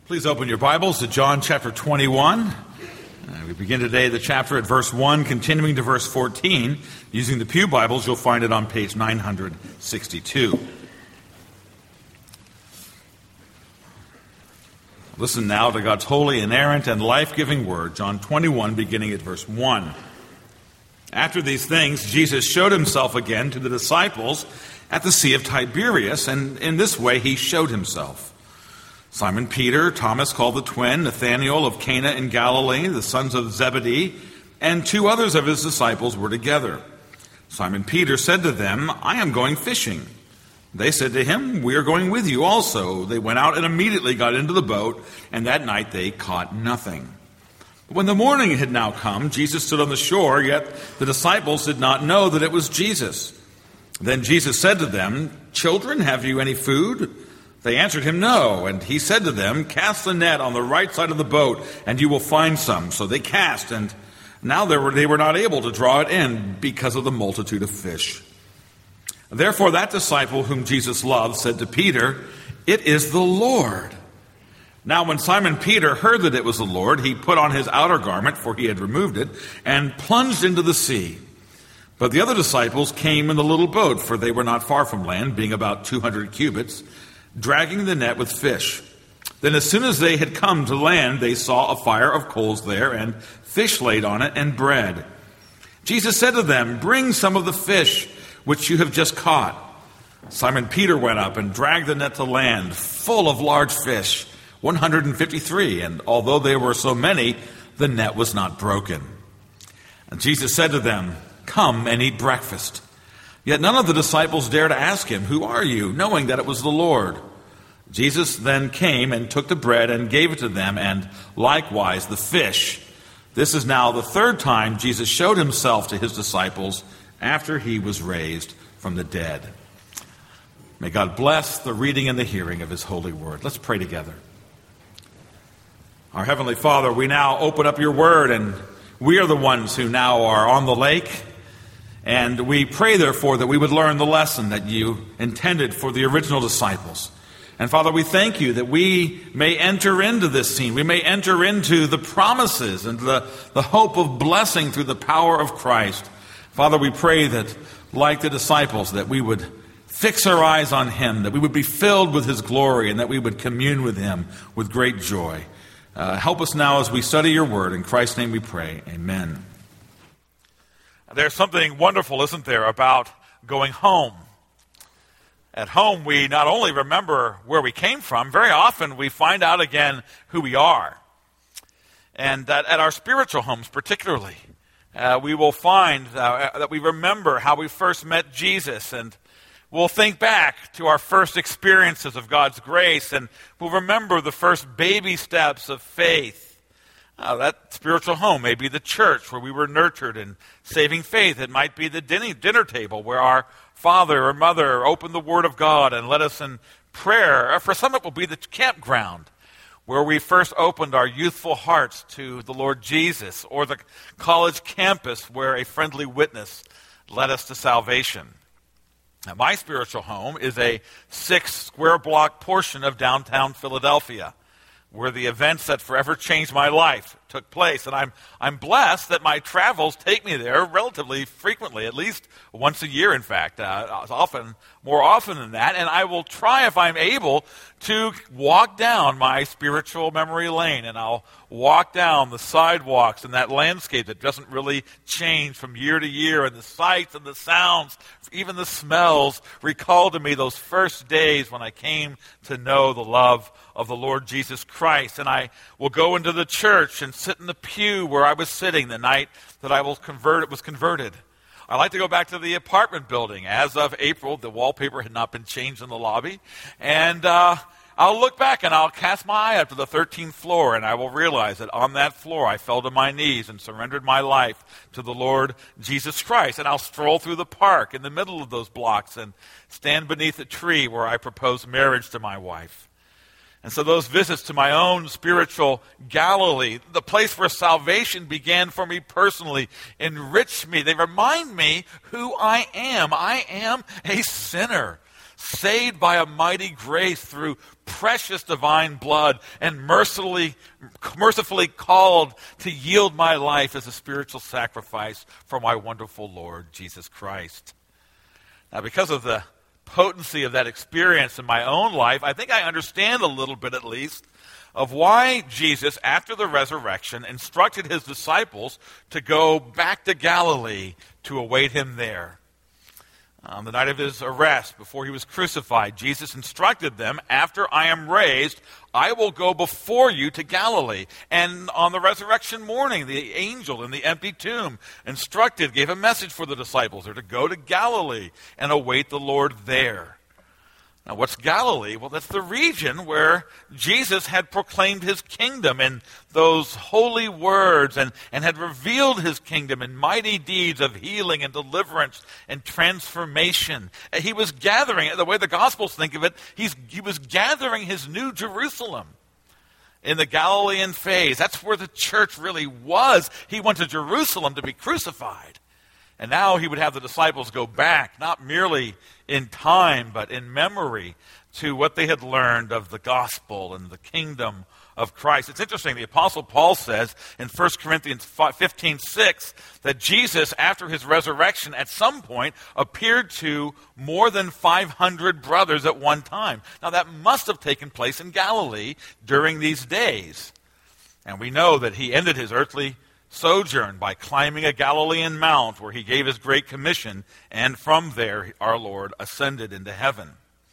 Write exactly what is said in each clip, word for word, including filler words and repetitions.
Please open your Bibles to John chapter twenty-one. Uh, we begin today the chapter at verse one, continuing to verse fourteen. Using the Pew Bibles, you'll find it on page nine sixty-two. Listen now to God's holy, inerrant, and life-giving word, John twenty-one, beginning at verse one. After these things, Jesus showed himself again to the disciples at the Sea of Tiberias, and in this way he showed himself. Simon Peter, Thomas called the twin, Nathanael of Cana in Galilee, the sons of Zebedee, and two others of his disciples were together. Simon Peter said to them, "I am going fishing." They said to him, "We are going with you also." They went out and immediately got into the boat, and that night they caught nothing. But when the morning had now come, Jesus stood on the shore, yet the disciples did not know that it was Jesus. Then Jesus said to them, "Children, have you any food?" They answered him, "No." And he said to them, "Cast the net on the right side of the boat, and you will find some." So they cast, and now they were, they were not able to draw it in because of the multitude of fish. Therefore that disciple whom Jesus loved said to Peter, "It is the Lord." Now when Simon Peter heard that it was the Lord, he put on his outer garment, for he had removed it, and plunged into the sea. But the other disciples came in the little boat, for they were not far from land, being about two hundred cubits, dragging the net with fish. Then as soon as they had come to land, they saw a fire of coals there, and fish laid on it, and bread. Jesus said to them, "Bring some of the fish which you have just caught." Simon Peter went up and dragged the net to land, full of large fish, one hundred fifty-three, and although there were so many, the net was not broken. And Jesus said to them, "Come and eat breakfast." Yet none of the disciples dared to ask him, "Who are you?" knowing that it was the Lord. Jesus then came and took the bread and gave it to them, and likewise the fish. This is now the third time Jesus showed himself to his disciples after he was raised from the dead. May God bless the reading and the hearing of his holy word. Let's pray together. Our Heavenly Father, we now open up your word, and we are the ones who now are on the lake. And we pray, therefore, that we would learn the lesson that you intended for the original disciples. And Father, we thank you that we may enter into this scene. We may enter into the promises and the, the hope of blessing through the power of Christ. Father, we pray that, like the disciples, that we would fix our eyes on him, that we would be filled with his glory, and that we would commune with him with great joy. Uh, help us now as we study your word. In Christ's name we pray. Amen. There's something wonderful, isn't there, about going home. At home, we not only remember where we came from, very often we find out again who we are. And that at our spiritual homes particularly, uh, we will find uh, that we remember how we first met Jesus, and we'll think back to our first experiences of God's grace, and we'll remember the first baby steps of faith. Uh, that spiritual home may be the church where we were nurtured in saving faith. It might be the dinner, dinner table where our father or mother opened the Word of God and led us in prayer. Or for some, it will be the campground where we first opened our youthful hearts to the Lord Jesus, or the college campus where a friendly witness led us to salvation. Now, my spiritual home is a six square block portion of downtown Philadelphia, where the events that forever changed my life took place. And I'm I'm blessed that my travels take me there relatively frequently, at least once a year, in fact, uh, often, more often than that. And I will try, if I'm able, to walk down my spiritual memory lane, and I'll walk down the sidewalks and that landscape that doesn't really change from year to year, and the sights and the sounds, even the smells, recall to me those first days when I came to know the love of the Lord Jesus Christ. And I will go into the church and sit in the pew where I was sitting the night that I was converted. Was converted. I like to go back to the apartment building. As of April, the wallpaper had not been changed in the lobby. And uh, I'll look back and I'll cast my eye up to the thirteenth floor, and I will realize that on that floor I fell to my knees and surrendered my life to the Lord Jesus Christ. And I'll stroll through the park in the middle of those blocks and stand beneath a tree where I proposed marriage to my wife. And so those visits to my own spiritual Galilee, the place where salvation began for me personally, enrich me. They remind me who I am. I am a sinner, saved by a mighty grace through precious divine blood and mercifully, mercifully called to yield my life as a spiritual sacrifice for my wonderful Lord, Jesus Christ. Now, because of the potency of that experience in my own life, I think I understand a little bit at least of why Jesus, after the resurrection, instructed his disciples to go back to Galilee to await him there. On the night of his arrest, before he was crucified, Jesus instructed them, after I am raised, I will go before you to Galilee. And on the resurrection morning, the angel in the empty tomb instructed, gave a message for the disciples. They're to go to Galilee and await the Lord there. Now, what's Galilee? Well, that's the region where Jesus had proclaimed his kingdom in those holy words and, and had revealed his kingdom in mighty deeds of healing and deliverance and transformation. He was gathering, the way the Gospels think of it, he's, he was gathering his new Jerusalem in the Galilean phase. That's where the church really was. He went to Jerusalem to be crucified. And now he would have the disciples go back, not merely in time, but in memory, to what they had learned of the gospel and the kingdom of Christ. It's interesting, the Apostle Paul says in First Corinthians fifteen six that Jesus, after his resurrection, at some point appeared to more than five hundred brothers at one time. Now that must have taken place in Galilee during these days. And we know that he ended his earthly sojourn by climbing a Galilean mount where he gave his great commission, and from there our Lord ascended into heaven.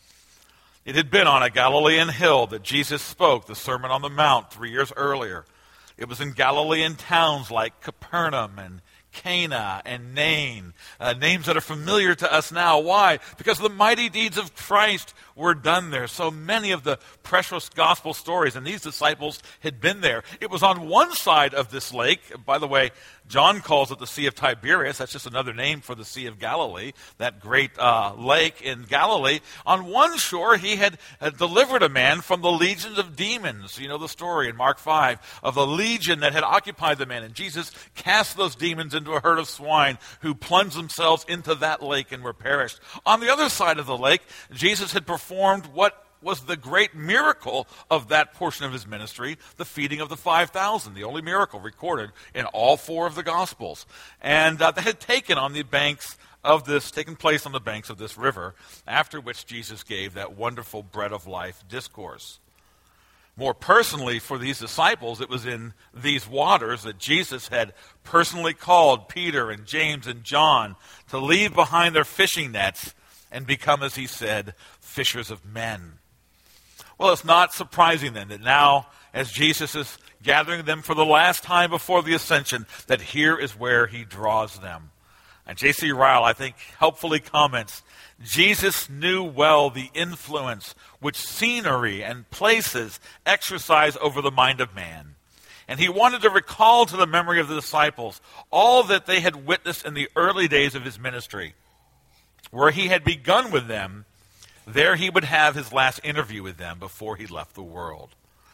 It had been on a Galilean hill that Jesus spoke the Sermon on the Mount three years earlier. It was in Galilean towns like Capernaum and Cana and Nain, uh, names that are familiar to us now. Why? Because the mighty deeds of Christ were done there. So many of the precious gospel stories, and these disciples had been there. It was on one side of this lake. By the way, John calls it the Sea of Tiberias. That's just another name for the Sea of Galilee, that great uh, lake in Galilee. On one shore, he had uh, delivered a man from the legions of demons. You know the story in Mark five of the legion that had occupied the man. And Jesus cast those demons into a herd of swine who plunged themselves into that lake and were perished. On the other side of the lake, Jesus had performed what was the great miracle of that portion of his ministry, the feeding of the five thousand, the only miracle recorded in all four of the Gospels. And uh, that had taken on the banks of this, taken place on the banks of this river, after which Jesus gave that wonderful bread of life discourse. More personally for these disciples, it was in these waters that Jesus had personally called Peter and James and John to leave behind their fishing nets and become, as he said, fishers of men. Well, it's not surprising then that now, as Jesus is gathering them for the last time before the ascension, that here is where he draws them. And J C Ryle, I think, helpfully comments, Jesus knew well the influence which scenery and places exercise over the mind of man. And he wanted to recall to the memory of the disciples all that they had witnessed in the early days of his ministry. Where he had begun with them, there he would have his last interview with them before he left the world.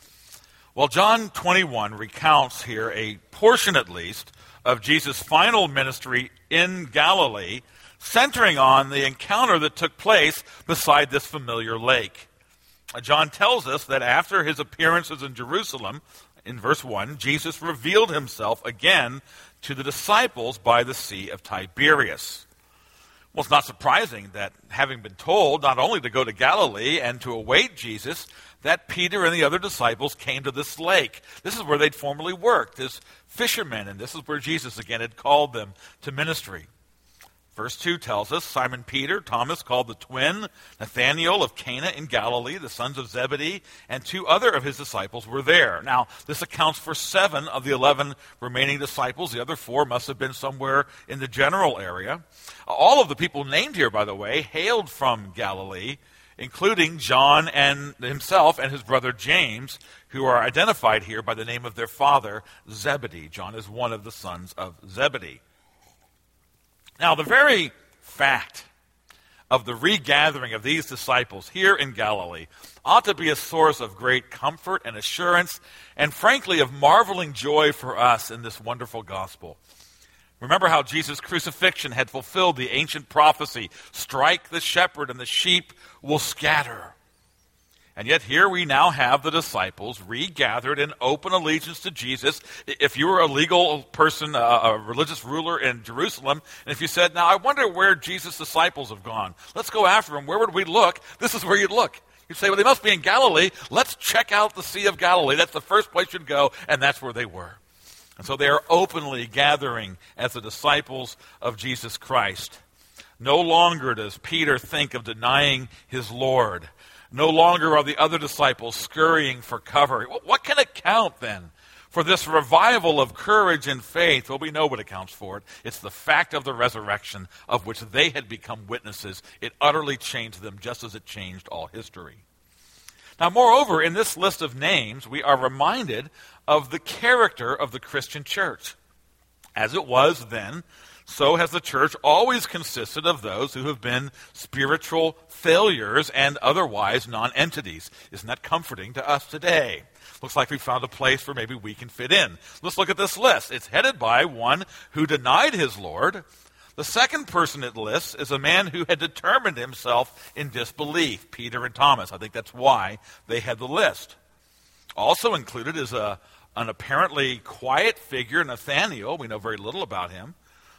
Well, John twenty-one recounts here a portion at least of Jesus' final ministry in Galilee, centering on the encounter that took place beside this familiar lake. John tells us that after his appearances in Jerusalem, in verse one, Jesus revealed himself again to the disciples by the Sea of Tiberias. Well, it's not surprising that, having been told not only to go to Galilee and to await Jesus, that Peter and the other disciples came to this lake. This is where they'd formerly worked as fishermen, and this is where Jesus again had called them to ministry. Verse two tells us, Simon Peter, Thomas called the twin, Nathanael of Cana in Galilee, the sons of Zebedee, and two other of his disciples were there. Now, this accounts for seven of the eleven remaining disciples. The other four must have been somewhere in the general area. All of the people named here, by the way, hailed from Galilee, including John and himself and his brother James, who are identified here by the name of their father, Zebedee. John is one of the sons of Zebedee. Now, the very fact of the regathering of these disciples here in Galilee ought to be a source of great comfort and assurance, and frankly, of marveling joy for us in this wonderful gospel. Remember how Jesus' crucifixion had fulfilled the ancient prophecy, strike the shepherd and the sheep will scatter. And yet here we now have the disciples regathered in open allegiance to Jesus. If you were a legal person, a religious ruler in Jerusalem, and if you said, now I wonder where Jesus' disciples have gone. Let's go after them. Where would we look? This is where you'd look. You'd say, well, they must be in Galilee. Let's check out the Sea of Galilee. That's the first place you'd go, and that's where they were. And so they are openly gathering as the disciples of Jesus Christ. No longer does Peter think of denying his Lord. No longer are the other disciples scurrying for cover. What can account then for this revival of courage and faith? Well, we know what accounts for it. It's the fact of the resurrection of which they had become witnesses. It utterly changed them just as it changed all history. Now, moreover, in this list of names, we are reminded of the character of the Christian church. As it was then, so has the church always consisted of those who have been spiritual failures and otherwise non-entities. Isn't that comforting to us today? Looks like we found a place where maybe we can fit in. Let's look at this list. It's headed by one who denied his Lord. The second person it lists is a man who had determined himself in disbelief, Peter and Thomas. I think that's why they had the list. Also included is a, an apparently quiet figure, Nathanael. We know very little about him.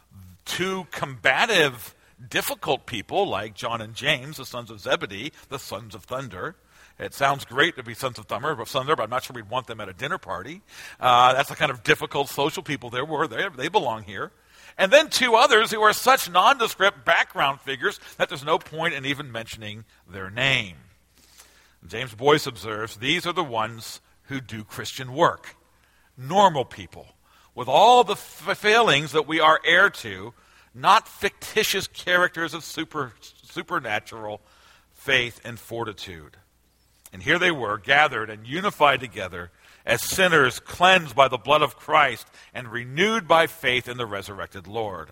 Two combative, difficult people like John and James, the sons of Zebedee, the sons of thunder. It sounds great to be sons of thunder, but I'm not sure we'd want them at a dinner party. Uh, that's the kind of difficult social people there were. They, they belong here. And then two others who are such nondescript background figures that there's no point in even mentioning their name. James Boyce observes, these are the ones who do Christian work. Normal people, with all the f- failings that we are heir to, not fictitious characters of super, supernatural faith and fortitude. And here they were, gathered and unified together as sinners cleansed by the blood of Christ and renewed by faith in the resurrected Lord.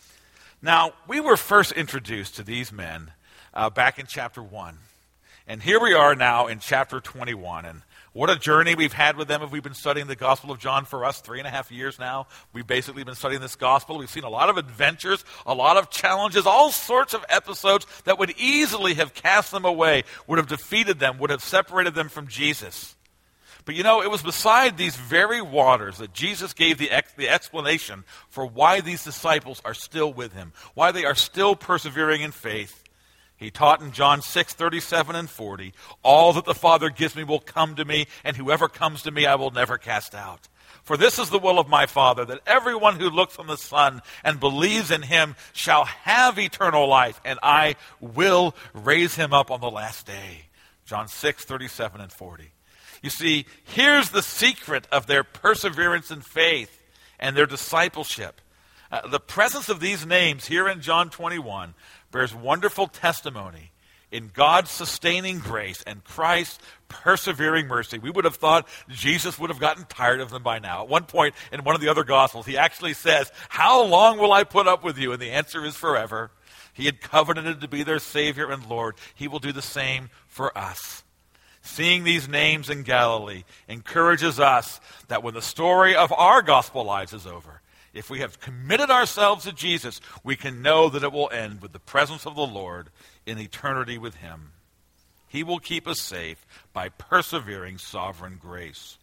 Now, we were first introduced to these men uh, back in chapter one. And here we are now in chapter twenty-one. And what a journey we've had with them. Have we been studying the Gospel of John for us three and a half years now? We've basically been studying this Gospel. We've seen a lot of adventures, a lot of challenges, all sorts of episodes that would easily have cast them away, would have defeated them, would have separated them from Jesus. But you know, it was beside these very waters that Jesus gave the, ex- the explanation for why these disciples are still with him, why they are still persevering in faith. He taught in John six, thirty-seven and forty, all that the Father gives me will come to me, and whoever comes to me I will never cast out. For this is the will of my Father, that everyone who looks on the Son and believes in him shall have eternal life, and I will raise him up on the last day. John six, thirty-seven and forty. You see, here's the secret of their perseverance in faith and their discipleship. Uh, the presence of these names here in John twenty-one bears wonderful testimony in God's sustaining grace and Christ's persevering mercy. We would have thought Jesus would have gotten tired of them by now. At one point in one of the other Gospels, he actually says, how long will I put up with you? And the answer is forever. He had covenanted to be their Savior and Lord. He will do the same for us. Seeing these names in Galilee encourages us that when the story of our gospel lives is over, if we have committed ourselves to Jesus, we can know that it will end with the presence of the Lord in eternity with him. He will keep us safe by persevering sovereign grace.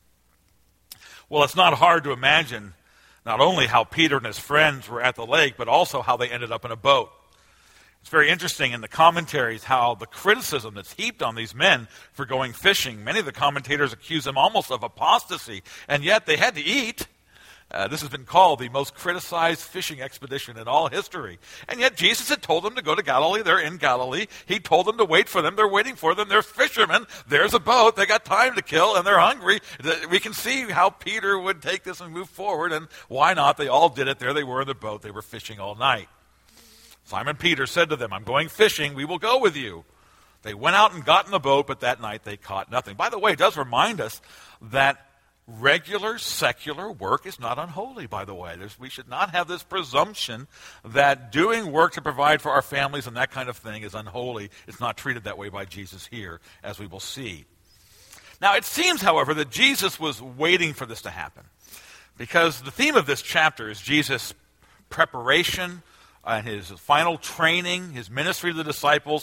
Well, it's not hard to imagine not only how Peter and his friends were at the lake, but also how they ended up in a boat. It's very interesting in the commentaries how the criticism that's heaped on these men for going fishing, many of the commentators accuse them almost of apostasy, and yet they had to eat. Uh, this has been called the most criticized fishing expedition in all history. And yet Jesus had told them to go to Galilee. They're in Galilee. He told them to wait for them. They're waiting for them. They're fishermen. There's a boat. They got time to kill, and they're hungry. We can see how Peter would take this and move forward, and why not? They all did it. There they were in the boat. They were fishing all night. Simon Peter said to them, I'm going fishing. We will go with you. They went out and got in the boat, but that night they caught nothing. By the way, it does remind us that regular secular work is not unholy, by the way. There's, we should not have this presumption that doing work to provide for our families and that kind of thing is unholy. It's not treated that way by Jesus here, as we will see. Now, it seems, however, that Jesus was waiting for this to happen, because the theme of this chapter is Jesus' preparation and his final training, his ministry to the disciples,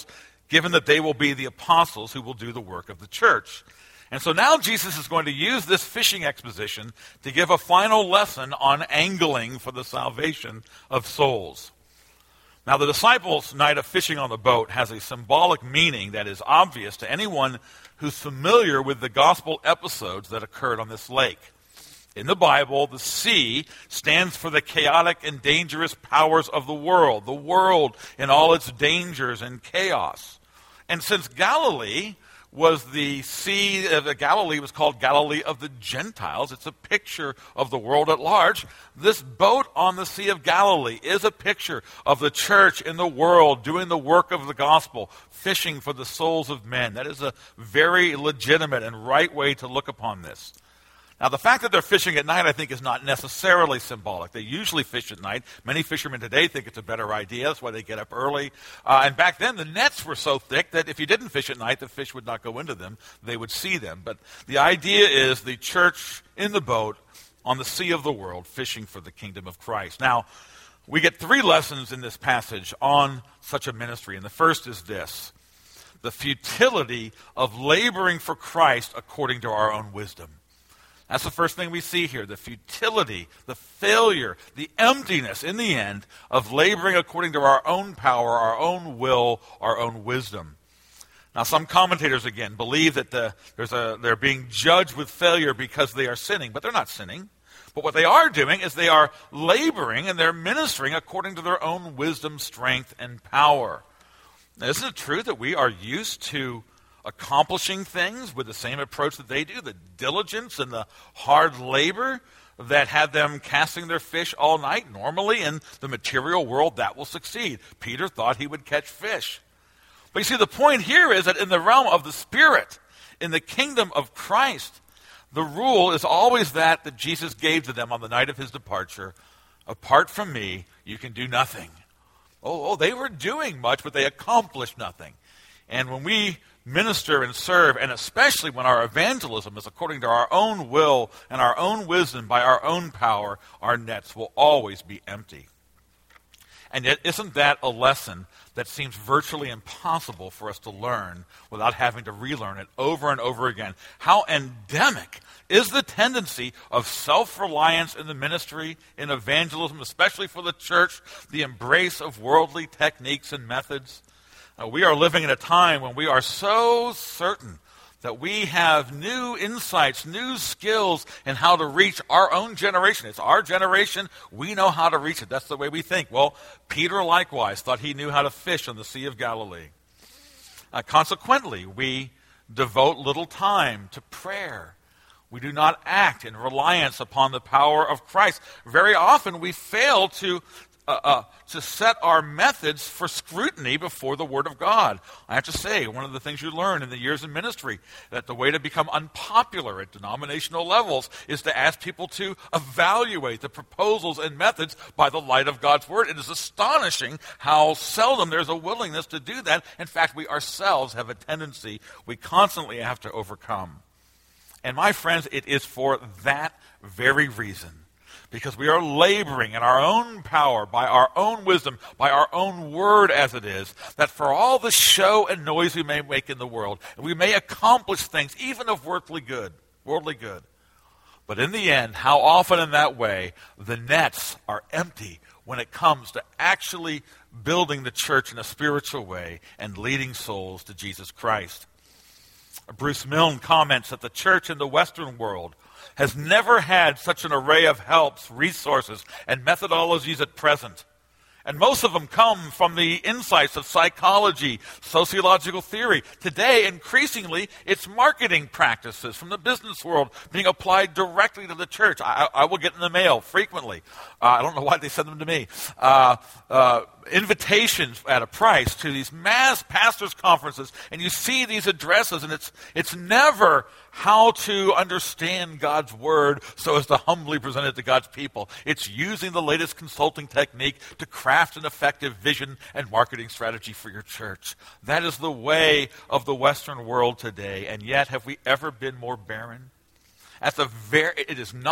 given that they will be the apostles who will do the work of the church. And so now Jesus is going to use this fishing exposition to give a final lesson on angling for the salvation of souls. Now, the disciples' night of fishing on the boat has a symbolic meaning that is obvious to anyone who's familiar with the gospel episodes that occurred on this lake. In the Bible, the sea stands for the chaotic and dangerous powers of the world, the world in all its dangers and chaos. And since Galilee was the sea, uh, Galilee was called Galilee of the Gentiles, it's a picture of the world at large. This boat on the Sea of Galilee is a picture of the church in the world doing the work of the gospel, fishing for the souls of men. That is a very legitimate and right way to look upon this. Now, the fact that they're fishing at night, I think, is not necessarily symbolic. They usually fish at night. Many fishermen today think it's a better idea. That's why they get up early. Uh, and back then, the nets were so thick that if you didn't fish at night, the fish would not go into them. They would see them. But the idea is the church in the boat on the sea of the world, fishing for the kingdom of Christ. Now, we get three lessons in this passage on such a ministry. And the first is this: the futility of laboring for Christ according to our own wisdom. That's the first thing we see here, the futility, the failure, the emptiness in the end of laboring according to our own power, our own will, our own wisdom. Now, some commentators, again, believe that the, there's a, they're being judged with failure because they are sinning, but they're not sinning. But what they are doing is they are laboring and they're ministering according to their own wisdom, strength, and power. Now, isn't it true that we are used to accomplishing things with the same approach that they do, the diligence and the hard labor that had them casting their fish all night? Normally in the material world, that will succeed. Peter thought he would catch fish. But you see, the point here is that in the realm of the Spirit, in the kingdom of Christ, the rule is always that that Jesus gave to them on the night of his departure: apart from me, you can do nothing. Oh, oh, they were doing much, but they accomplished nothing. And when we minister and serve, and especially when our evangelism is according to our own will and our own wisdom, by our own power, our nets will always be empty. And yet, isn't that a lesson that seems virtually impossible for us to learn without having to relearn it over and over again? How endemic is the tendency of self-reliance in the ministry, in evangelism, especially for the church, the embrace of worldly techniques and methods? Uh, we are living in a time when we are so certain that we have new insights, new skills in how to reach our own generation. It's our generation. We know how to reach it. That's the way we think. Well, Peter likewise thought he knew how to fish on the Sea of Galilee. Uh, consequently, we devote little time to prayer. We do not act in reliance upon the power of Christ. Very often we fail to Uh, uh, to set our methods for scrutiny before the Word of God. I have to say, one of the things you learn in the years in ministry, that the way to become unpopular at denominational levels is to ask people to evaluate the proposals and methods by the light of God's Word. It is astonishing how seldom there's a willingness to do that. In fact, we ourselves have a tendency we constantly have to overcome. And my friends, it is for that very reason, because we are laboring in our own power, by our own wisdom, by our own word as it is, that for all the show and noise we may make in the world, and we may accomplish things even of worldly good, worldly good. But in the end, how often in that way, the nets are empty when it comes to actually building the church in a spiritual way and leading souls to Jesus Christ. Bruce Milne comments that the church in the Western world has never had such an array of helps, resources, and methodologies at present. And most of them come from the insights of psychology, sociological theory. Today, increasingly, it's marketing practices from the business world being applied directly to the church. I, I will get in the mail frequently. Uh, I don't know why they send them to me. Uh, uh, invitations at a price to these mass pastors' conferences, and you see these addresses, and it's it's never how to understand God's word so as to humbly present it to God's people. It's using the latest consulting technique to craft an effective vision and marketing strategy for your church. That is the way of the Western world today, and yet have we ever been more barren? At the very, it is not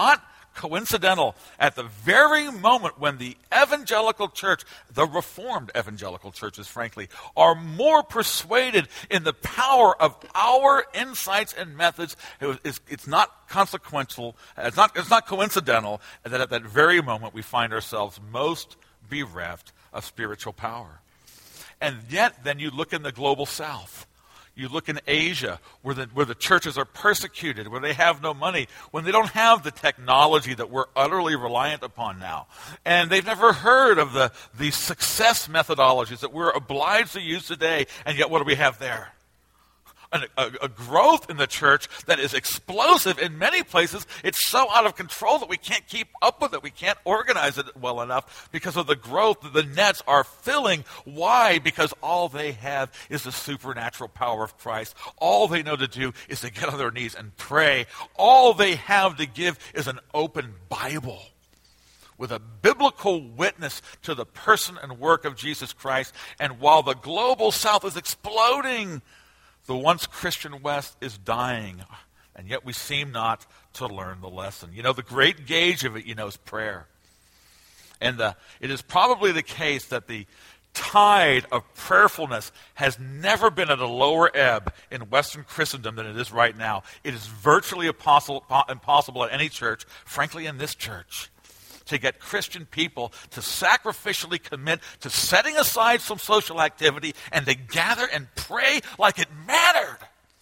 coincidental. At the very moment when the evangelical church, the Reformed evangelical churches, frankly, are more persuaded in the power of our insights and methods, it's, it's not consequential, it's not, it's not coincidental that at that very moment we find ourselves most bereft of spiritual power. And yet, then you look in the global south. You look in Asia, where the, where the churches are persecuted, where they have no money, when they don't have the technology that we're utterly reliant upon now. And they've never heard of the, the success methodologies that we're obliged to use today. And yet, what do we have there? A, a, a growth in the church that is explosive in many places. It's so out of control that we can't keep up with it. We can't organize it well enough because of the growth that the nets are filling. Why? Because all they have is the supernatural power of Christ. All they know to do is to get on their knees and pray. All they have to give is an open Bible with a biblical witness to the person and work of Jesus Christ. And while the global south is exploding, the once Christian West is dying, and yet we seem not to learn the lesson. You know, the great gauge of it, you know, is prayer. And the, it is probably the case that the tide of prayerfulness has never been at a lower ebb in Western Christendom than it is right now. It is virtually impossible, impossible at any church, frankly in this church, to get Christian people to sacrificially commit to setting aside some social activity and to gather and pray like it mattered.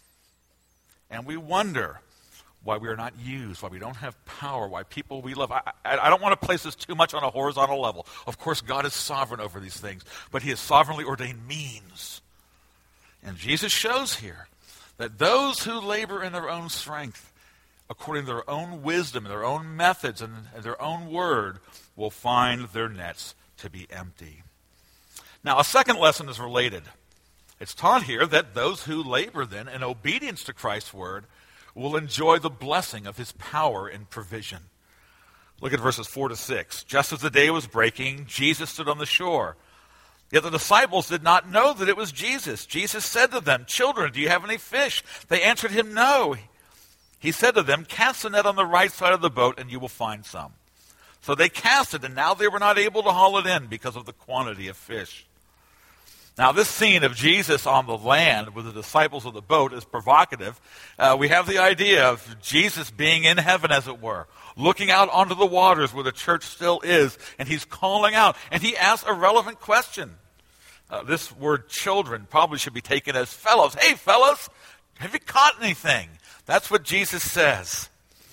And we wonder why we are not used, why we don't have power, why people we love. I, I, I don't want to place this too much on a horizontal level. Of course, God is sovereign over these things, but he has sovereignly ordained means. And Jesus shows here that those who labor in their own strength, according to their own wisdom, their own methods, and their own word, will find their nets to be empty. Now, a second lesson is related. It's taught here that those who labor then in obedience to Christ's word will enjoy the blessing of his power and provision. Look at verses four to six. Just as the day was breaking, Jesus stood on the shore. Yet the disciples did not know that it was Jesus. Jesus said to them, "Children, do you have any fish?" They answered him, "No." He said to them, "Cast the net on the right side of the boat, and you will find some." So they cast it, and now they were not able to haul it in because of the quantity of fish. Now, this scene of Jesus on the land with the disciples of the boat is provocative. Uh, we have the idea of Jesus being in heaven, as it were, looking out onto the waters where the church still is, and he's calling out, and he asks a relevant question. Uh, this word children probably should be taken as fellows. Hey, fellows, have you caught anything? That's what Jesus says.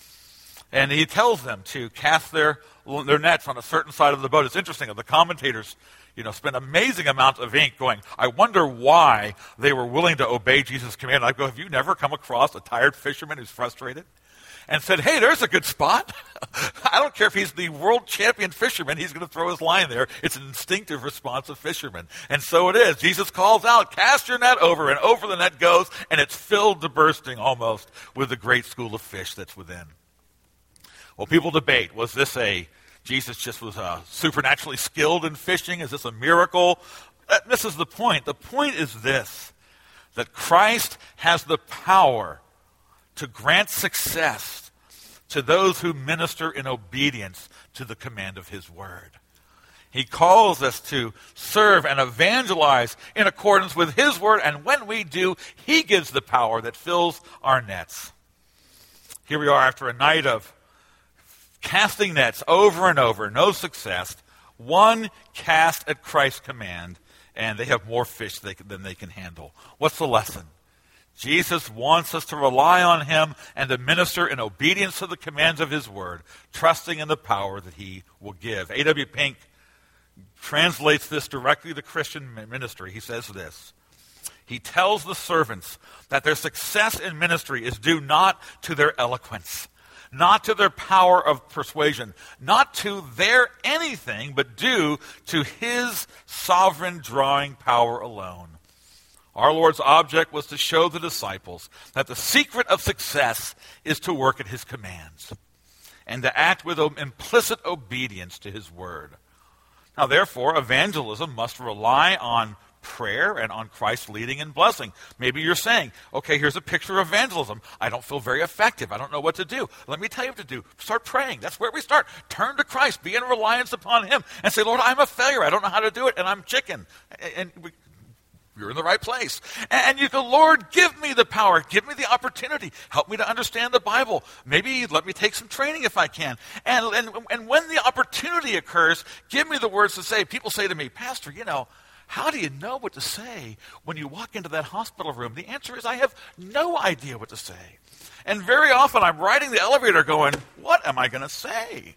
And he tells them to cast their, their nets on a certain side of the boat. It's interesting. The commentators, you know, spend amazing amounts of ink going, I wonder why they were willing to obey Jesus' command. I go, have you never come across a tired fisherman who's frustrated and said, hey, there's a good spot. I don't care if he's the world champion fisherman, he's going to throw his line there. It's an instinctive response of fishermen. And so it is. Jesus calls out, cast your net over, and over the net goes, and it's filled to bursting almost with the great school of fish that's within. Well, people debate, was this a, Jesus just was uh, supernaturally skilled in fishing? Is this a miracle? Uh, this is the point. The point is this, that Christ has the power to grant success to those who minister in obedience to the command of his word. He calls us to serve and evangelize in accordance with his word, and when we do, he gives the power that fills our nets. Here we are after a night of casting nets over and over, no success. One cast at Christ's command, and they have more fish than they can handle. What's the lesson? Jesus wants us to rely on him and to minister in obedience to the commands of his word, trusting in the power that he will give. A W Pink translates this directly to Christian ministry. He says this, he tells the servants that their success in ministry is due not to their eloquence, not to their power of persuasion, not to their anything, but due to his sovereign drawing power alone. Our Lord's object was to show the disciples that the secret of success is to work at his commands and to act with implicit obedience to his word. Now, therefore, evangelism must rely on prayer and on Christ's leading and blessing. Maybe you're saying, okay, here's a picture of evangelism. I don't feel very effective. I don't know what to do. Let me tell you what to do. Start praying. That's where we start. Turn to Christ. Be in reliance upon him and say, Lord, I'm a failure. I don't know how to do it, and I'm chicken. And we, you're in the right place. And you go, Lord, give me the power. Give me the opportunity. Help me to understand the Bible. Maybe let me take some training if I can. And, and, and when the opportunity occurs, give me the words to say. People say to me, Pastor, you know, how do you know what to say when you walk into that hospital room? The answer is I have no idea what to say. And very often I'm riding the elevator going, what am I going to say?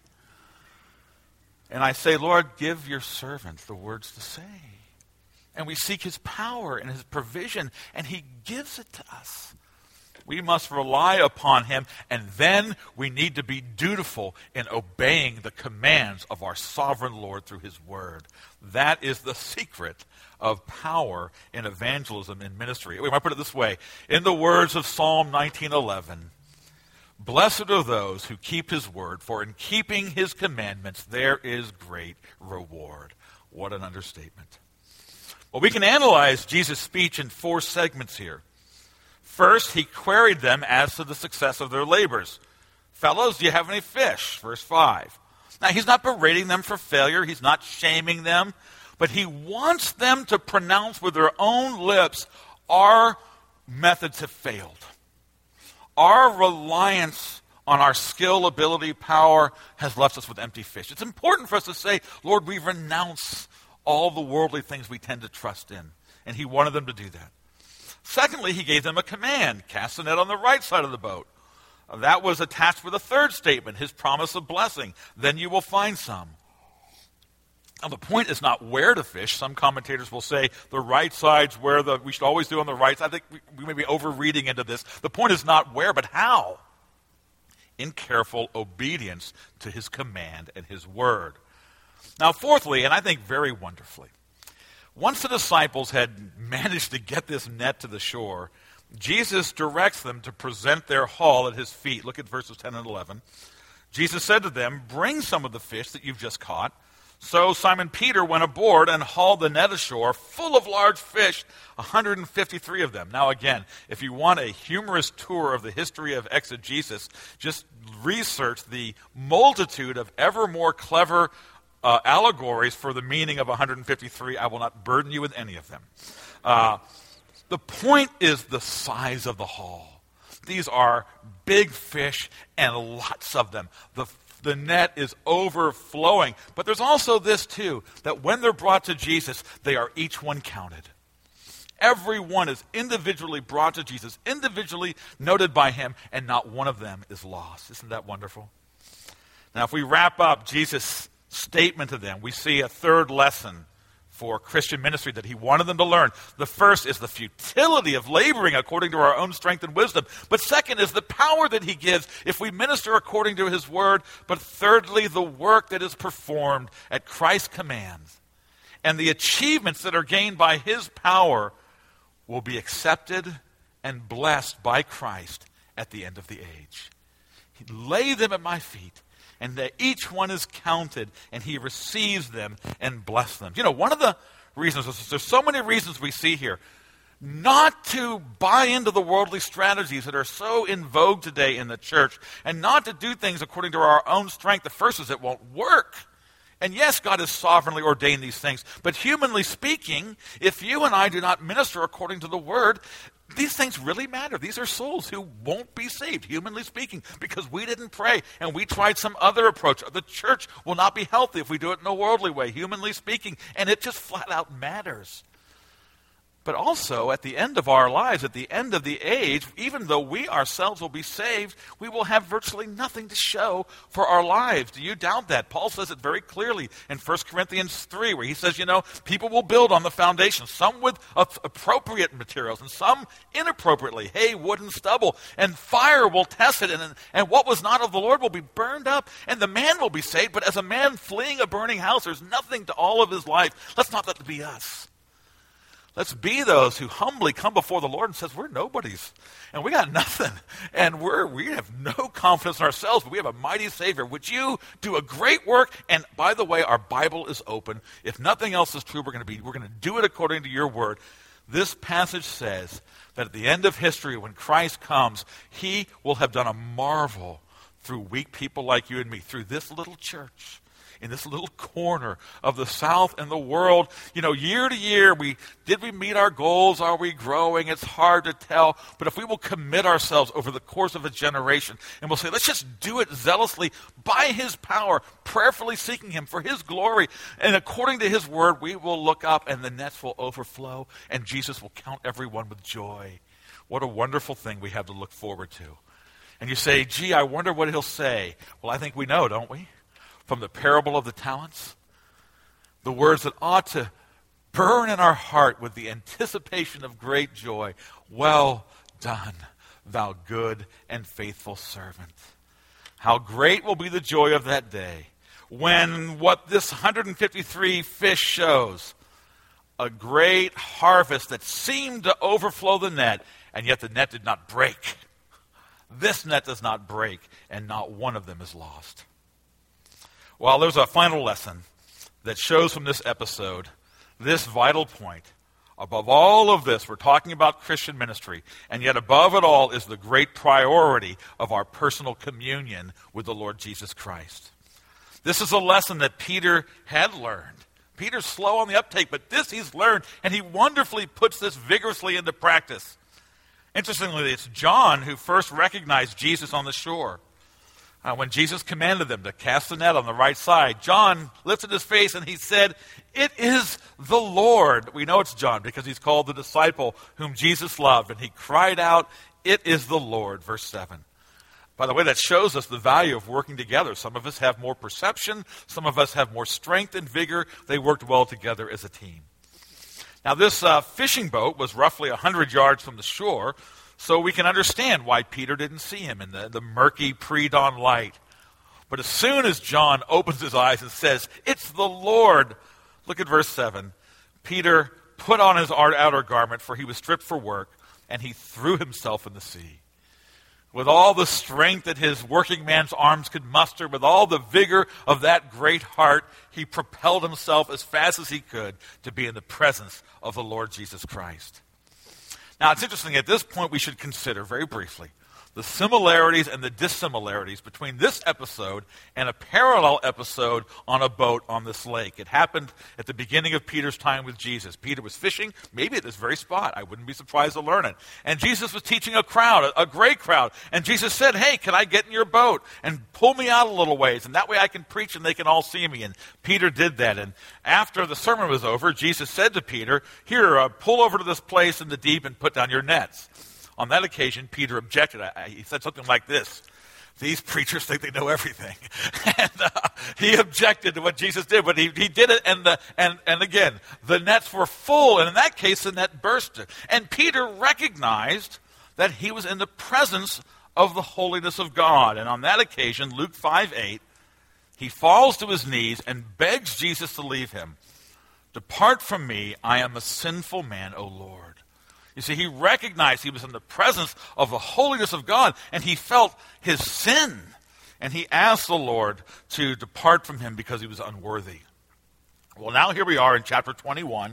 And I say, Lord, give your servant the words to say. And we seek his power and his provision, and he gives it to us. We must rely upon him, and then we need to be dutiful in obeying the commands of our sovereign Lord through his word. That is the secret of power in evangelism and ministry. We might put it this way. In the words of Psalm nineteen eleven, blessed are those who keep his word, for in keeping his commandments there is great reward. What an understatement. Well, we can analyze Jesus' speech in four segments here. First, he queried them as to the success of their labors. Fellows, do you have any fish? Verse five. Now, he's not berating them for failure. He's not shaming them. But he wants them to pronounce with their own lips, our methods have failed. Our reliance on our skill, ability, power has left us with empty fish. It's important for us to say, Lord, we renounce all the worldly things we tend to trust in. And he wanted them to do that. Secondly, he gave them a command, cast the net on the right side of the boat. That was attached with a third statement, his promise of blessing. Then you will find some. Now, the point is not where to fish. Some commentators will say the right side's where the we should always do on the right side. I think we, we may be over-reading into this. The point is not where, but how. In careful obedience to his command and his word. Now, fourthly, and I think very wonderfully, once the disciples had managed to get this net to the shore, Jesus directs them to present their haul at his feet. Look at verses ten and eleven. Jesus said to them, bring some of the fish that you've just caught. So Simon Peter went aboard and hauled the net ashore full of large fish, one hundred fifty-three of them. Now again, if you want a humorous tour of the history of exegesis, just research the multitude of ever more clever Uh, allegories for the meaning of one hundred fifty-three. I will not burden you with any of them. Uh, the point is the size of the haul. These are big fish and lots of them. The, the net is overflowing. But there's also this too, that when they're brought to Jesus, they are each one counted. Every one is individually brought to Jesus, individually noted by him, and not one of them is lost. Isn't that wonderful? Now, if we wrap up Jesus' statement to them, we see a third lesson for Christian ministry that he wanted them to learn. The first is the futility of laboring according to our own strength and wisdom. But second is the power that he gives if we minister according to his word. But thirdly, the work that is performed at Christ's commands and the achievements that are gained by his power will be accepted and blessed by Christ at the end of the age. Lay them at my feet, and that each one is counted, and he receives them and blesses them. You know, one of the reasons, there's so many reasons we see here, not to buy into the worldly strategies that are so in vogue today in the church, and not to do things according to our own strength. The first is it won't work. And yes, God has sovereignly ordained these things, but humanly speaking, if you and I do not minister according to the word, these things really matter. These are souls who won't be saved, humanly speaking, because we didn't pray and we tried some other approach. The church will not be healthy if we do it in a worldly way, humanly speaking, and it just flat out matters. But also, at the end of our lives, at the end of the age, even though we ourselves will be saved, we will have virtually nothing to show for our lives. Do you doubt that? Paul says it very clearly in First Corinthians three, where he says, you know, people will build on the foundation, some with appropriate materials and some inappropriately, hay, wood, and stubble. And fire will test it, and, and what was not of the Lord will be burned up, and the man will be saved. But as a man fleeing a burning house, there's nothing to all of his life. Let's not let it be us. Let's be those who humbly come before the Lord and says, we're nobodies, and we got nothing, and we're, we have no confidence in ourselves, but we have a mighty Savior. Would you do a great work? And by the way, our Bible is open. If nothing else is true, we're going to be, we're going to do it according to your word. This passage says that at the end of history, when Christ comes, he will have done a marvel through weak people like you and me, through this little church, in this little corner of the South and the world. You know, year to year, we did we meet our goals? Are we growing? It's hard to tell. But if we will commit ourselves over the course of a generation, and we'll say, let's just do it zealously by his power, prayerfully seeking him for his glory, and according to his word, we will look up and the nets will overflow, and Jesus will count everyone with joy. What a wonderful thing we have to look forward to. And you say, gee, I wonder what he'll say. Well, I think we know, don't we? From the parable of the talents, the words that ought to burn in our heart with the anticipation of great joy. Well done, thou good and faithful servant. How great will be the joy of that day when what this one hundred fifty-three fish shows, a great harvest that seemed to overflow the net, and yet the net did not break. This net does not break, and not one of them is lost. Well, there's a final lesson that shows from this episode this vital point. Above all of this, we're talking about Christian ministry, and yet above it all is the great priority of our personal communion with the Lord Jesus Christ. This is a lesson that Peter had learned. Peter's slow on the uptake, but this he's learned, and he wonderfully puts this vigorously into practice. Interestingly, it's John who first recognized Jesus on the shore. Uh, when Jesus commanded them to cast the net on the right side, John lifted his face and he said, it is the Lord. We know it's John because he's called the disciple whom Jesus loved. And he cried out, it is the Lord, verse seven. By the way, that shows us the value of working together. Some of us have more perception. Some of us have more strength and vigor. They worked well together as a team. Now, this uh, fishing boat was roughly one hundred yards from the shore, so we can understand why Peter didn't see him in the, the murky pre-dawn light. But as soon as John opens his eyes and says, it's the Lord, look at verse seven. Peter put on his outer garment, for he was stripped for work, and he threw himself in the sea. With all the strength that his working man's arms could muster, with all the vigor of that great heart, he propelled himself as fast as he could to be in the presence of the Lord Jesus Christ. Now, it's interesting, at this point we should consider very briefly the similarities and the dissimilarities between this episode and a parallel episode on a boat on this lake. It happened at the beginning of Peter's time with Jesus. Peter was fishing, maybe at this very spot. I wouldn't be surprised to learn it. And Jesus was teaching a crowd, a, a great crowd. And Jesus said, hey, can I get in your boat and pull me out a little ways? And that way I can preach and they can all see me. And Peter did that. And after the sermon was over, Jesus said to Peter, here, uh, pull over to this place in the deep and put down your nets. On that occasion, Peter objected. He said something like this: these preachers think they know everything. and uh, he objected to what Jesus did, but he, he did it, and, the, and, and again, the nets were full, and in that case, the net burst. And Peter recognized that he was in the presence of the holiness of God. And on that occasion, Luke five eight, he falls to his knees and begs Jesus to leave him. Depart from me, I am a sinful man, O Lord. You see, he recognized he was in the presence of the holiness of God, and he felt his sin. And he asked the Lord to depart from him because he was unworthy. Well, now here we are in chapter twenty-one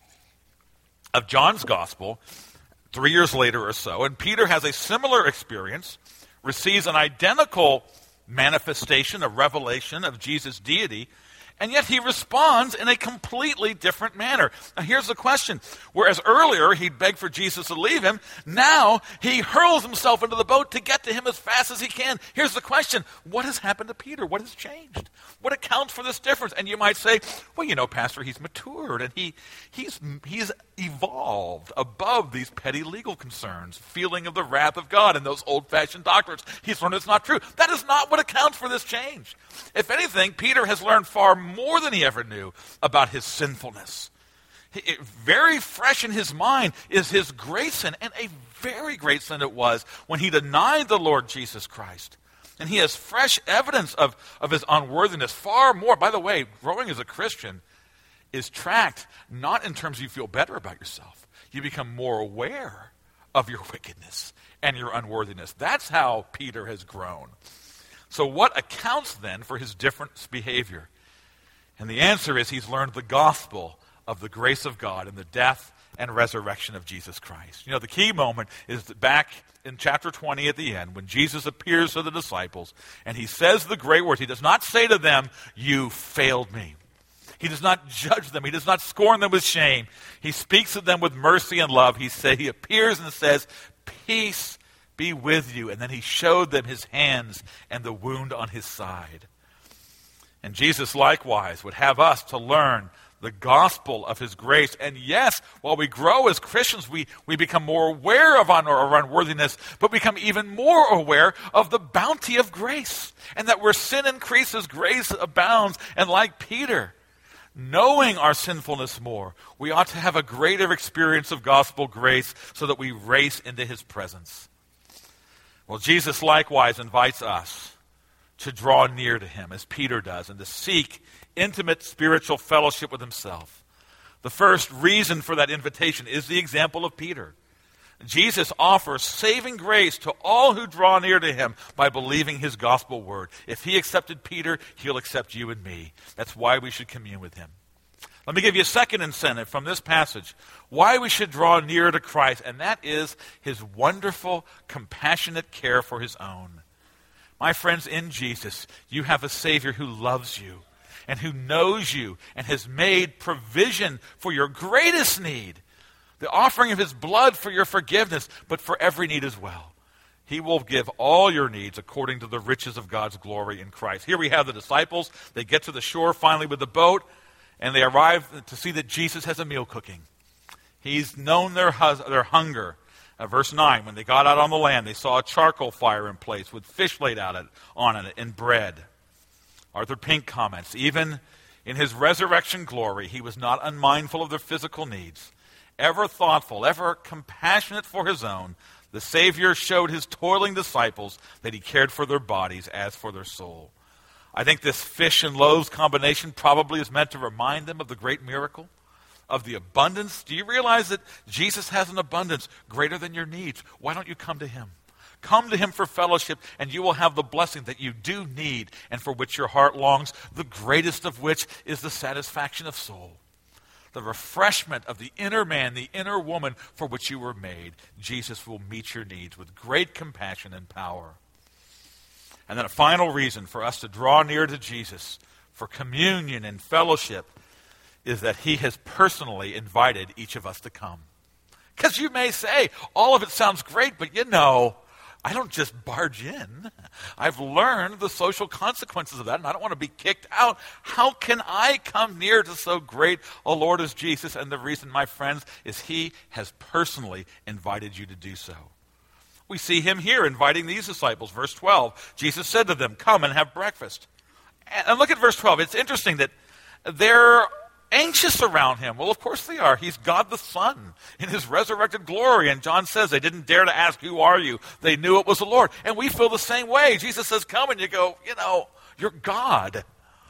of John's Gospel, three years later or so, and Peter has a similar experience, receives an identical manifestation, a revelation of Jesus' deity, and yet he responds in a completely different manner. Now here's the question. Whereas earlier he'd beg for Jesus to leave him, now he hurls himself into the boat to get to him as fast as he can. Here's the question. What has happened to Peter? What has changed? What accounts for this difference? And you might say, well, you know, Pastor, he's matured and he he's he's evolved above these petty legal concerns, feeling of the wrath of God and those old-fashioned doctrines. He's learned it's not true. That is not what accounts for this change. If anything, Peter has learned far more than he ever knew about his sinfulness. It, very fresh in his mind is his great sin, and a very great sin it was when he denied the Lord Jesus Christ. And he has fresh evidence of, of his unworthiness, far more. By the way, growing as a Christian is tracked not in terms of you feel better about yourself. You become more aware of your wickedness and your unworthiness. That's how Peter has grown. So what accounts then for his different behavior? And the answer is he's learned the gospel of the grace of God and the death and resurrection of Jesus Christ. You know, the key moment is that back in chapter twenty at the end, when Jesus appears to the disciples and he says the great words. He does not say to them, "You failed me." He does not judge them. He does not scorn them with shame. He speaks to them with mercy and love. He say, he appears and says, "Peace be with you." And then he showed them his hands and the wound on his side. And Jesus likewise would have us to learn the gospel of his grace. And yes, while we grow as Christians, we, we become more aware of our, our unworthiness, but become even more aware of the bounty of grace. And that where sin increases, grace abounds. And like Peter, knowing our sinfulness more, we ought to have a greater experience of gospel grace so that we race into his presence. Well, Jesus likewise invites us to draw near to him, as Peter does, and to seek intimate spiritual fellowship with himself. The first reason for that invitation is the example of Peter. Jesus offers saving grace to all who draw near to him by believing his gospel word. If he accepted Peter, he'll accept you and me. That's why we should commune with him. Let me give you a second incentive from this passage, why we should draw near to Christ, and that is his wonderful, compassionate care for his own. My friends, in Jesus, you have a Savior who loves you and who knows you and has made provision for your greatest need, the offering of his blood for your forgiveness, but for every need as well. He will give all your needs according to the riches of God's glory in Christ. Here we have the disciples. They get to the shore finally with the boat, and they arrive to see that Jesus has a meal cooking. He's known their, hus- their hunger. Uh, verse nine, when they got out on the land, they saw a charcoal fire in place with fish laid out on it and bread. Arthur Pink comments, even in his resurrection glory, he was not unmindful of their physical needs. Ever thoughtful, ever compassionate for his own, the Savior showed his toiling disciples that he cared for their bodies as for their soul. I think this fish and loaves combination probably is meant to remind them of the great miracle, of the abundance. Do you realize that Jesus has an abundance greater than your needs? Why don't you come to him? Come to him for fellowship, and you will have the blessing that you do need and for which your heart longs, the greatest of which is the satisfaction of soul. The refreshment of the inner man, the inner woman for which you were made. Jesus will meet your needs with great compassion and power. And then a final reason for us to draw near to Jesus for communion and fellowship is that he has personally invited each of us to come. Because you may say, all of it sounds great, but you know, I don't just barge in. I've learned the social consequences of that, and I don't want to be kicked out. How can I come near to so great a Lord as Jesus? And the reason, my friends, is he has personally invited you to do so. We see him here inviting these disciples. Verse twelve, Jesus said to them, "Come and have breakfast." And look at verse twelve. It's interesting that they're anxious around him. Well, of course they are. He's God the Son in his resurrected glory. And John says they didn't dare to ask, "Who are you?" They knew it was the Lord. And we feel the same way. Jesus says, "Come," and you go, you know, you're God.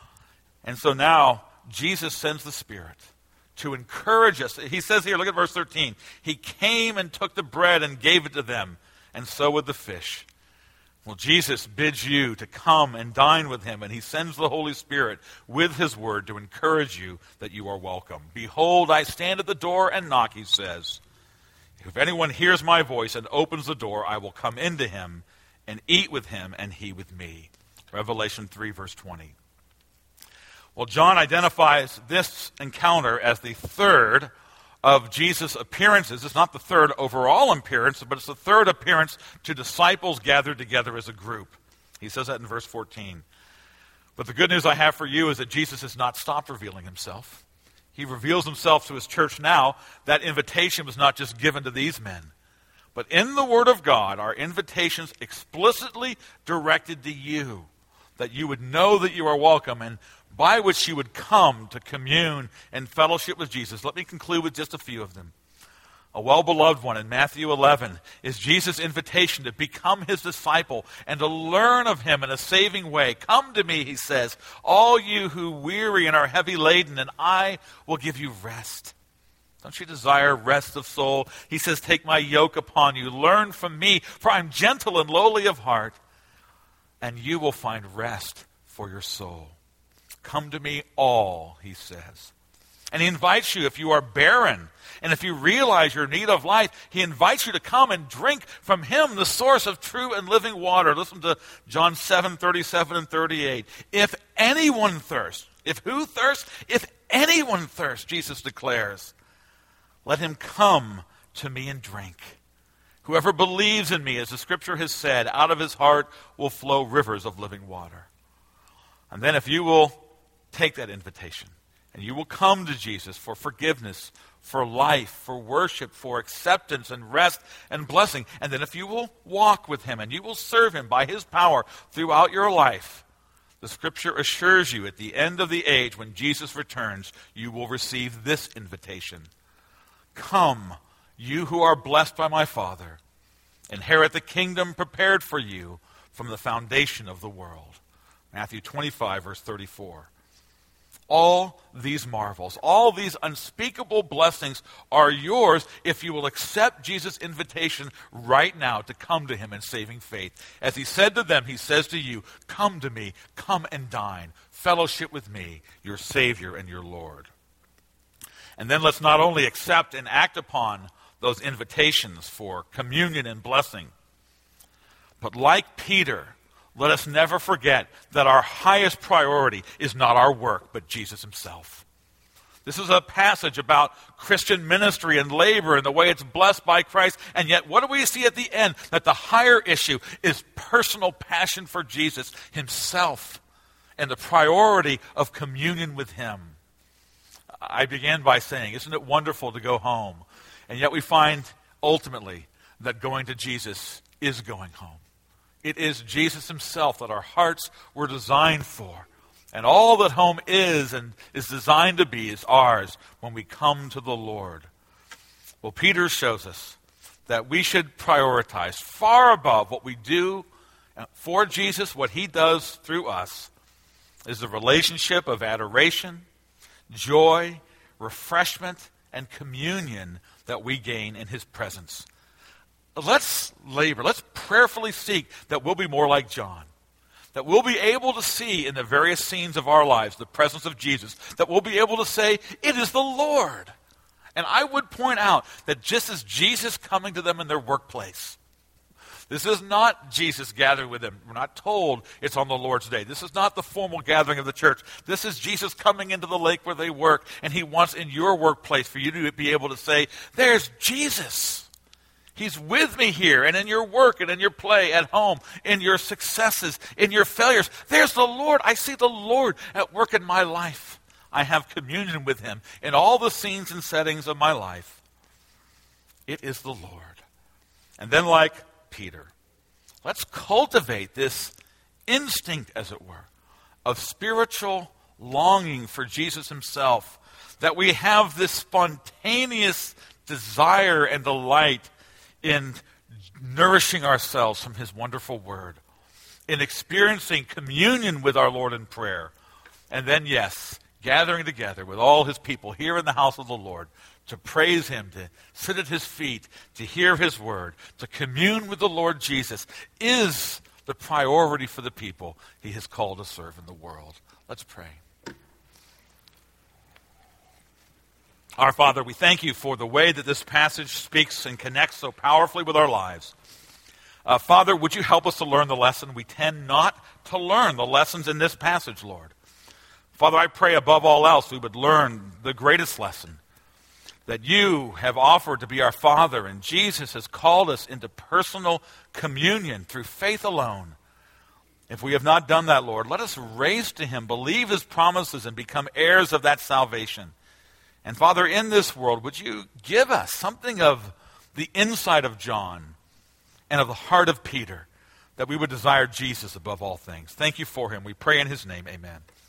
And so now Jesus sends the Spirit to encourage us. He says here, look at verse thirteen. He came and took the bread and gave it to them, and so with the fish. Well, Jesus bids you to come and dine with him, and he sends the Holy Spirit with his word to encourage you that you are welcome. "Behold, I stand at the door and knock," he says. "If anyone hears my voice and opens the door, I will come into him and eat with him and he with me." Revelation three, verse twenty. Well, John identifies this encounter as the third of Jesus' appearances. It's not the third overall appearance, but it's the third appearance to disciples gathered together as a group. He says that in verse fourteen. But the good news I have for you is that Jesus has not stopped revealing himself. He reveals himself to his church now. That invitation was not just given to these men, but in the Word of God are invitations explicitly directed to you, that you would know that you are welcome and by which you would come to commune and fellowship with Jesus. Let me conclude with just a few of them. A well-beloved one in Matthew eleven is Jesus' invitation to become his disciple and to learn of him in a saving way. Come to me, he says, all you who weary and are heavy laden, and I will give you rest. Don't you desire rest of soul? He says, take my yoke upon you. Learn from me, for I'm gentle and lowly of heart, and you will find rest for your soul. Come to me all, he says. And he invites you, if you are barren, and if you realize your need of life, he invites you to come and drink from him, the source of true and living water. Listen to John seven, thirty-seven and thirty-eight. If anyone thirsts, if who thirsts? If anyone thirsts, Jesus declares, let him come to me and drink. Whoever believes in me, as the scripture has said, out of his heart will flow rivers of living water. And then if you will take that invitation, and you will come to Jesus for forgiveness, for life, for worship, for acceptance and rest and blessing. And then if you will walk with him and you will serve him by his power throughout your life, the scripture assures you at the end of the age, when Jesus returns, you will receive this invitation. Come, you who are blessed by my Father, inherit the kingdom prepared for you from the foundation of the world. Matthew twenty-five, verse thirty-four. All these marvels, all these unspeakable blessings are yours if you will accept Jesus' invitation right now to come to him in saving faith. As he said to them, he says to you, come to me, come and dine, fellowship with me, your Savior and your Lord. And then let's not only accept and act upon those invitations for communion and blessing, but like Peter, let us never forget that our highest priority is not our work, but Jesus himself. This is a passage about Christian ministry and labor and the way it's blessed by Christ. And yet, what do we see at the end? That the higher issue is personal passion for Jesus himself and the priority of communion with him. I began by saying, isn't it wonderful to go home? And yet we find ultimately that going to Jesus is going home. It is Jesus himself that our hearts were designed for. And all that home is and is designed to be is ours when we come to the Lord. Well, Peter shows us that we should prioritize far above what we do for Jesus, what he does through us, is the relationship of adoration, joy, refreshment, and communion that we gain in his presence. Let's labor, let's prayerfully seek that we'll be more like John, that we'll be able to see in the various scenes of our lives the presence of Jesus, that we'll be able to say, it is the Lord. And I would point out that just as Jesus coming to them in their workplace, this is not Jesus gathering with them. We're not told it's on the Lord's day. This is not the formal gathering of the church. This is Jesus coming into the lake where they work, and he wants in your workplace for you to be able to say, there's Jesus. He's with me here and in your work and in your play at home, in your successes, in your failures. There's the Lord. I see the Lord at work in my life. I have communion with him in all the scenes and settings of my life. It is the Lord. And then like Peter, let's cultivate this instinct, as it were, of spiritual longing for Jesus himself, that we have this spontaneous desire and delight in nourishing ourselves from his wonderful word, in experiencing communion with our Lord in prayer, and then, yes, gathering together with all his people here in the house of the Lord to praise him, to sit at his feet, to hear his word, to commune with the Lord Jesus is the priority for the people he has called to serve in the world. Let's pray. Our Father, we thank you for the way that this passage speaks and connects so powerfully with our lives. Uh, Father, would you help us to learn the lesson? We tend not to learn the lessons in this passage, Lord. Father, I pray above all else we would learn the greatest lesson, that you have offered to be our Father, and Jesus has called us into personal communion through faith alone. If we have not done that, Lord, let us race to him, believe his promises, and become heirs of that salvation. And Father, in this world, would you give us something of the inside of John and of the heart of Peter, that we would desire Jesus above all things. Thank you for him. We pray in his name. Amen.